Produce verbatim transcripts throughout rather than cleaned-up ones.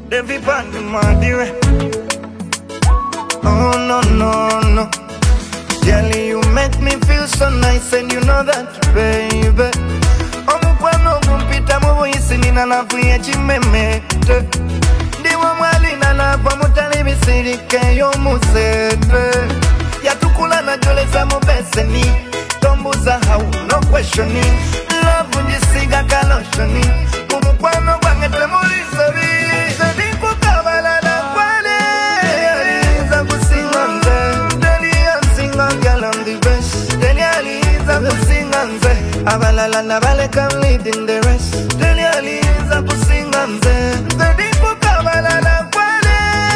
they be band my dear. Oh no no no, Jelly, you make me feel so nice, and you know that, baby. Omukwano gumpita mu buyisi nina love ya chimemete. Ndiwo mwali na love mutali bisirike y'omusete. Yatukula na joleza mu beseni. Tombuza how, no questioning. Love njisiga kaloshoni. Omukwano gwange temulisabi. Sediku kabala na kwale. Aliza kusinga nze. Deli ansinga girl I'm the best. Deli aliza kusinga nze. Abalala na bale can lead in the rest. Deli aliza kusinga nze. Sediku kabala na kwale.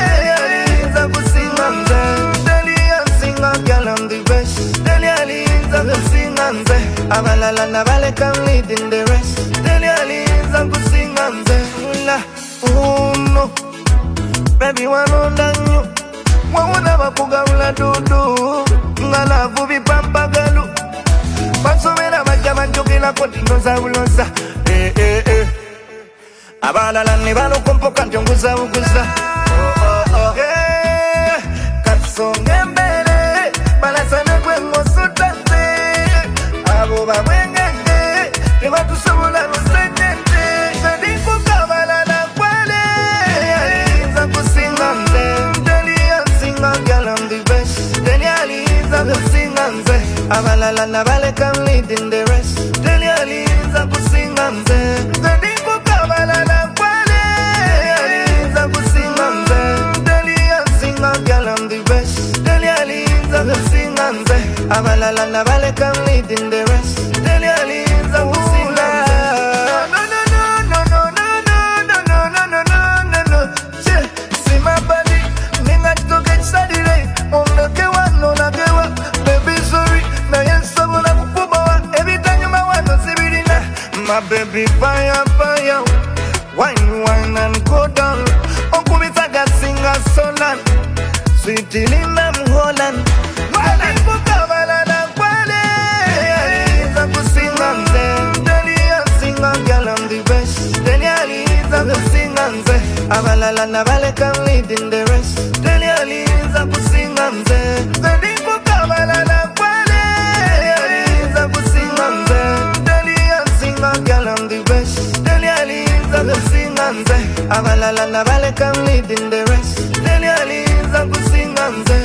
Aliza kusinga nze. Deli ansinga girl I'm the best. Deli aliza kusinga nze. Abalala na bale can lead in the rest. Deli aliza kusinga nze. Ula, oh no, baby wanonda nyo. Wawuna bakuga ula dudu. Ngala vubi pampagalu. Basomera bajama njogela kotinoza uloza. Eh eh eh. Abalala ne balo kompoka njonguza uguza. Oh oh oh. Eh. Katsonge mbele. Balasana kwe ngosutante. Abo babwengenge. Tewa tusobola lusengenge. Sediku kabala na kwale. Aliza kusinga nze. Deli ansinga girl I'm the best. Deli aliza kusinga nze. Abalala na bale can lead in the rest. Deli aliza kusinga nze. Sediku kabala na kwale. Aliza kusinga nze. Deli ansinga girl I'm the best. Deli aliza kusinga nze. Abalala na bale can lead in the rest. Deli aliza kusinga nze. No no no no no no no no no no no no no. Che, see my body, ninga to get sadire. Onga kewa no na kewa, baby sorry. Na yensa bona kukubawa, every time you ma wanna sibirina. My baby fire fire, wine wine and go down. Onku mitaga singa solan, sweetie lina mholan. Wale kukabala na kwale, aliza kusinga nze. Deli ansinga girl I'm the best. Deli aliza kusinga nze. Abalala na bale can lead in the rest. Deli aliza kusinga nze. Deli kukabala na kwale, aliza kusinga nze. Deli ansinga girl I'm the best. Deli aliza kusinga nze. Abalala na bale can lead in the rest. Deli aliza kusinga nze.